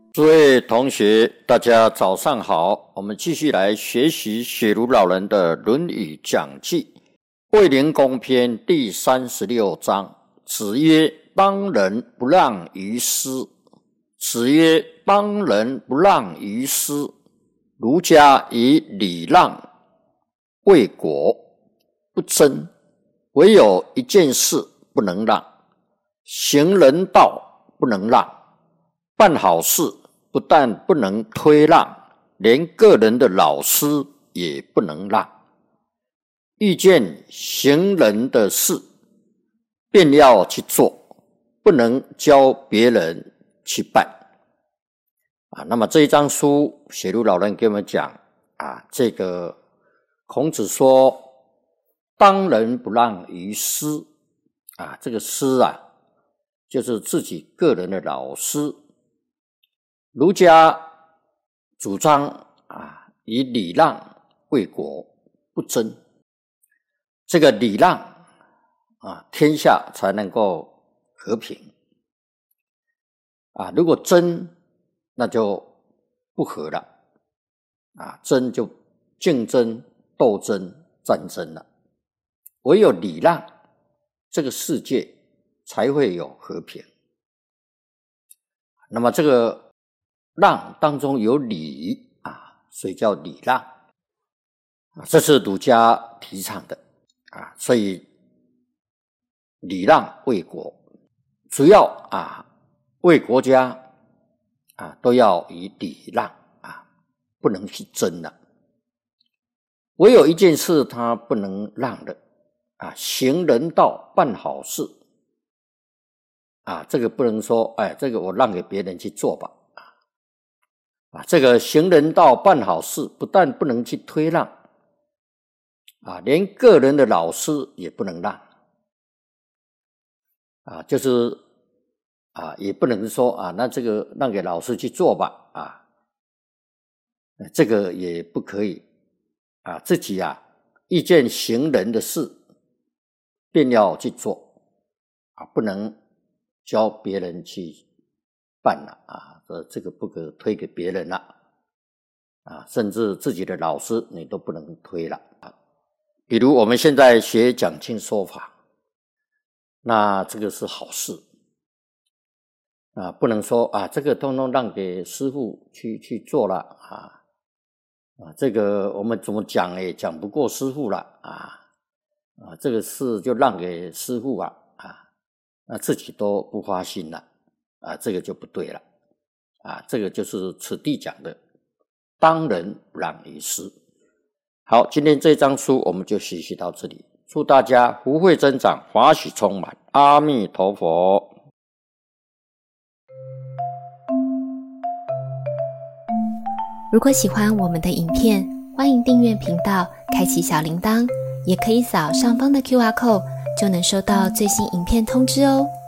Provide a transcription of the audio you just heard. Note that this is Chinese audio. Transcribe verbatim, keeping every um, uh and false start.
诸位同学，大家早上好，我们继续来学习雪庐老人的《论语讲记》卫灵公篇第三十六章。子曰：当仁不让于师。子曰：当仁不让于师。儒家以礼让为国，不争，唯有一件事不能让，行人道不能让，办好事不但不能推让，连个人的老师也不能让。遇见行人的事，便要去做，不能教别人去办。啊，那么这一章书，雪庐老人给我们讲啊，这个孔子说，当仁不让于师。啊，这个师啊，就是自己个人的老师。儒家主张啊，以礼让为国，不争。这个礼让啊，天下才能够和平。啊，如果争，那就不和了。啊，争就竞争、斗争、战争了。唯有礼让，这个世界才会有和平。那么这个让当中有礼啊，所以叫礼让。这是儒家提倡的啊，所以礼让为国，主要啊为国家啊都要以礼让啊，不能去争了。唯有一件事他不能让的啊，行人道，办好事啊，这个不能说哎，这个我让给别人去做吧。啊，这个行人道办好事，不但不能去推让，啊，连个人的老师也不能让，啊，就是啊，也不能说啊，那这个让给老师去做吧，啊，这个也不可以，啊，自己啊，遇见行人的事，便要去做，啊，不能教别人去办了啊。呃，这个不可推给别人了啊，甚至自己的老师你都不能推了啊。比如我们现在学讲经说法，那这个是好事啊，不能说啊，这个通通让给师父去去做了啊啊，这个我们怎么讲也讲不过师父了啊啊，这个事就让给师父啊啊，那自己都不花心了啊，这个就不对了。啊，这个就是此地讲的当仁不让于师。好，今天这章书我们就学习到这里，祝大家福慧增长，法喜充满，阿弥陀佛。 如果喜欢我们的影片，欢迎订阅频道，开启小铃铛，也可以扫上方的 Q R code， 就能收到最新影片通知哦。